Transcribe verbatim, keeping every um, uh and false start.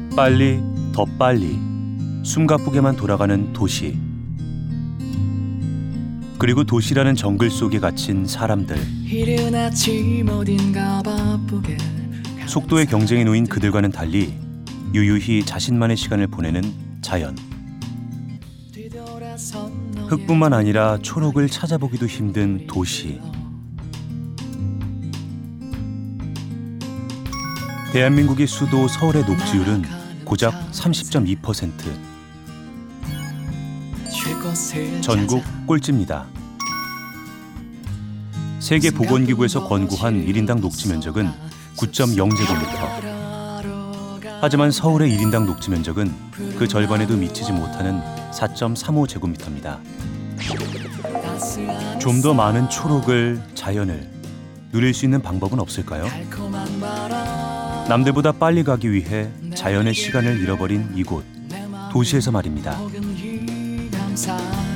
빨리, 더 빨리 숨가쁘게만 돌아가는 도시. 그리고 도시라는 정글 속에 갇힌 사람들. 속도의 경쟁에 놓인 그들과는 달리 유유히 자신만의 시간을 보내는 자연. 흙뿐만 아니라 초록을 찾아보기도 힘든 도시. 대한민국의 수도 서울의 녹지율은 고작 삼십 점 이 퍼센트. 전국 꼴찌입니다. 세계보건기구에서 권고한 일 인당 녹지 면적은 구 점 영 제곱미터. 하지만 서울의 일 인당 녹지 면적은 그 절반에도 미치지 못하는 사 점 삼오 제곱미터입니다. 좀 더 많은 초록을, 자연을 누릴 수 있는 방법은 없을까요? 남들보다 빨리 가기 위해 자연의 시간을 잃어버린 이곳, 도시에서 말입니다.